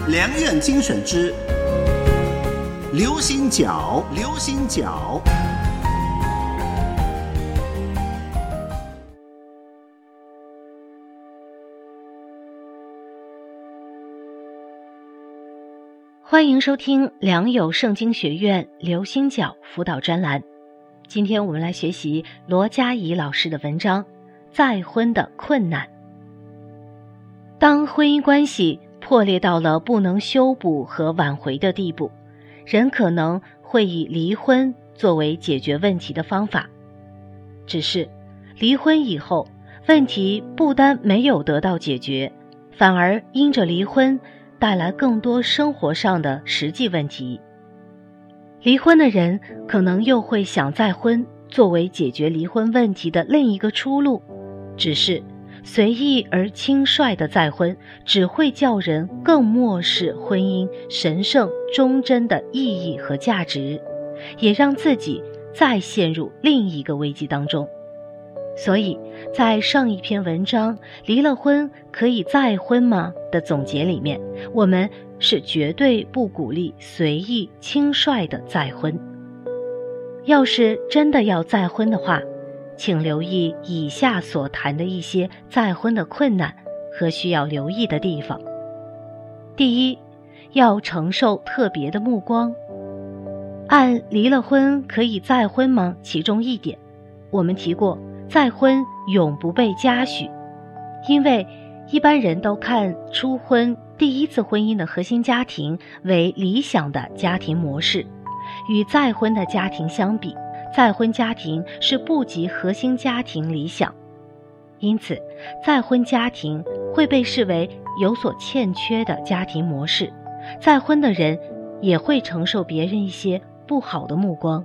良苑精选之流行角，流行角。 欢迎收听良友圣经学院流行角辅导专栏。今天我们来学习罗佳怡老师的文章《再婚的困难》。当婚姻关系破裂到了不能修补和挽回的地步，人可能会以离婚作为解决问题的方法。只是离婚以后，问题不单没有得到解决，反而因着离婚带来更多生活上的实际问题。离婚的人可能又会想再婚作为解决离婚问题的另一个出路，只是随意而轻率的再婚只会叫人更漠视婚姻神圣忠贞的意义和价值，也让自己再陷入另一个危机当中。所以在上一篇文章离了婚可以再婚吗的总结里面，我们是绝对不鼓励随意轻率的再婚。要是真的要再婚的话，请留意以下所谈的一些再婚的困难和需要留意的地方。第一，要承受特别的目光。按离了婚可以再婚吗其中一点，我们提过再婚永不被嘉许，因为一般人都看初婚第一次婚姻的核心家庭为理想的家庭模式，与再婚的家庭相比，再婚家庭是不及核心家庭理想，因此再婚家庭会被视为有所欠缺的家庭模式，再婚的人也会承受别人一些不好的目光。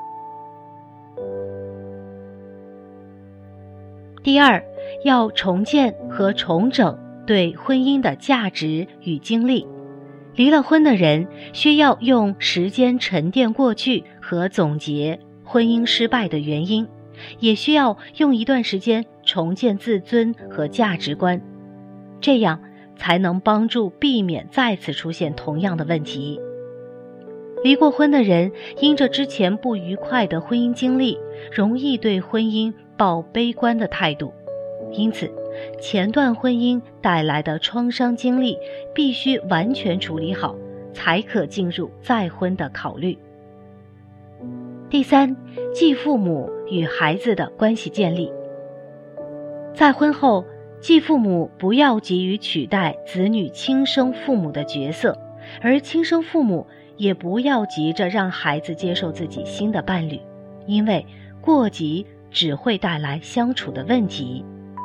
第二，要重建和重整对婚姻的价值与经历。离了婚的人需要用时间沉淀过去和总结婚姻失败的原因，也需要用一段时间重建自尊和价值观，这样才能帮助避免再次出现同样的问题。离过婚的人因着之前不愉快的婚姻经历，容易对婚姻抱悲观的态度，因此前段婚姻带来的创伤经历必须完全处理好，才可进入再婚的考虑。第三，继父母与孩子的关系建立。再婚后，继父母不要急于取代子女亲生父母的角色，而亲生父母也不要急着让孩子接受自己新的伴侣，因为过急只会带来相处的问题。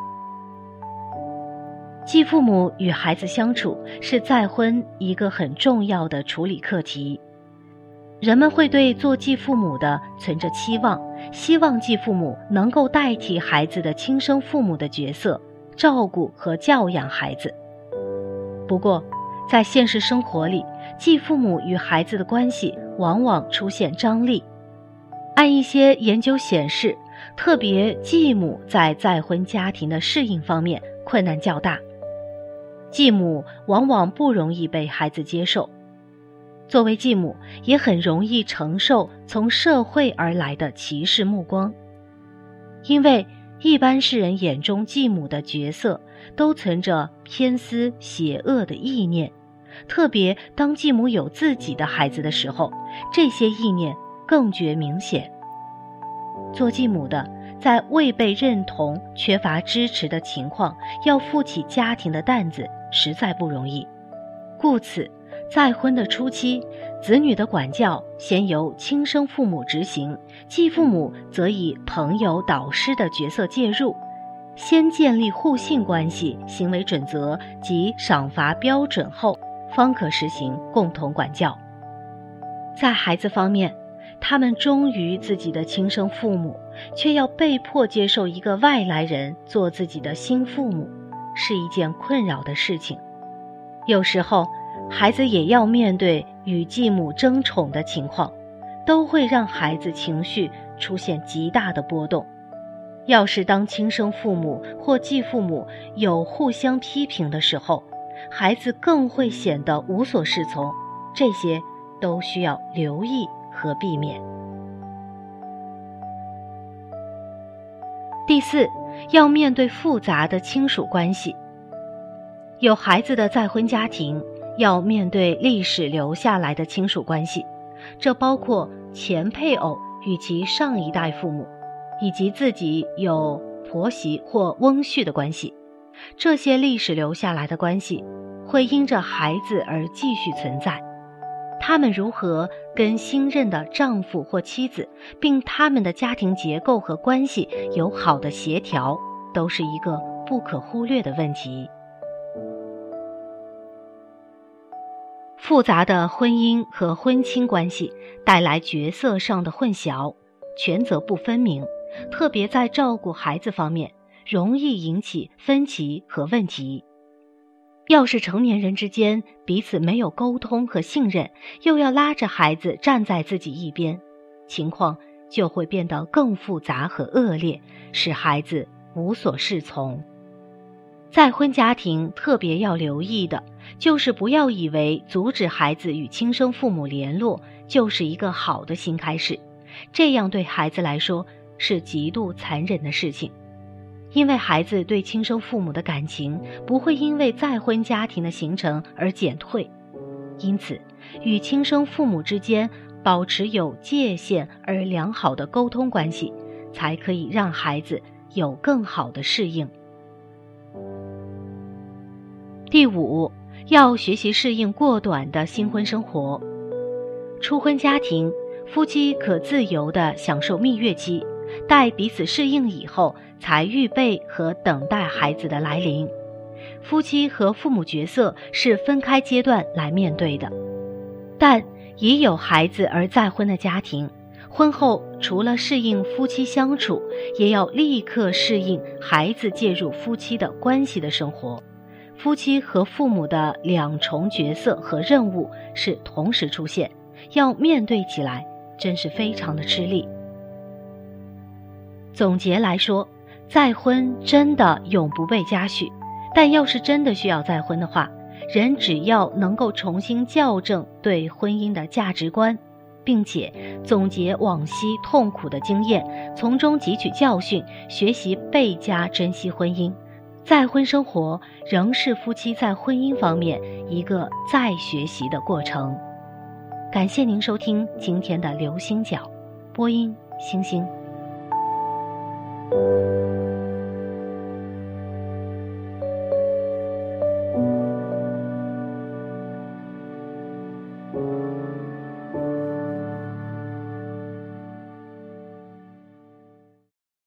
继父母与孩子相处是再婚一个很重要的处理课题。人们会对做继父母的存着期望，希望继父母能够代替孩子的亲生父母的角色，照顾和教养孩子。不过，在现实生活里，继父母与孩子的关系往往出现张力。按一些研究显示，特别继母在再婚家庭的适应方面困难较大，继母往往不容易被孩子接受，作为继母也很容易承受从社会而来的歧视目光，因为一般世人眼中继母的角色都存着偏私邪恶的意念，特别当继母有自己的孩子的时候，这些意念更觉明显。做继母的在未被认同、缺乏支持的情况，要负起家庭的担子实在不容易。故此，再婚的初期，子女的管教先由亲生父母执行，继父母则以朋友、导师的角色介入，先建立互信关系、行为准则及赏罚标准后，方可实行共同管教。在孩子方面，他们忠于自己的亲生父母，却要被迫接受一个外来人做自己的新父母，是一件困扰的事情。有时候，孩子也要面对与继母争宠的情况，都会让孩子情绪出现极大的波动。要是当亲生父母或继父母有互相批评的时候， 孩子更会显得无所适从，这些都需要留意和避免。第四，要面对复杂的亲属关系。有孩子的再婚家庭要面对历史留下来的亲属关系，这包括前配偶与其上一代父母，以及自己有婆媳或翁婿的关系。这些历史留下来的关系会因着孩子而继续存在，他们如何跟新任的丈夫或妻子，并他们的家庭结构和关系有好的协调，都是一个不可忽略的问题。复杂的婚姻和婚亲关系带来角色上的混淆，权责不分明，特别在照顾孩子方面，容易引起分歧和问题。要是成年人之间彼此没有沟通和信任，又要拉着孩子站在自己一边，情况就会变得更复杂和恶劣，使孩子无所适从。再婚家庭特别要留意的，就是不要以为阻止孩子与亲生父母联络就是一个好的新开始，这样对孩子来说是极度残忍的事情。因为孩子对亲生父母的感情不会因为再婚家庭的形成而减退，因此与亲生父母之间保持有界限而良好的沟通关系，才可以让孩子有更好的适应。第五，要学习适应过短的新婚生活。初婚家庭，夫妻可自由地享受蜜月期，待彼此适应以后，才预备和等待孩子的来临。夫妻和父母角色是分开阶段来面对的。但已有孩子而再婚的家庭，婚后除了适应夫妻相处，也要立刻适应孩子介入夫妻的关系的生活。夫妻和父母的两重角色和任务是同时出现，要面对起来真是非常的吃力。总结来说，再婚真的永不被嘉许，但要是真的需要再婚的话，人只要能够重新校正对婚姻的价值观，并且总结往昔痛苦的经验，从中汲取教训，学习倍加珍惜婚姻，再婚生活仍是夫妻在婚姻方面一个再学习的过程。感谢您收听今天的流星角，播音星星。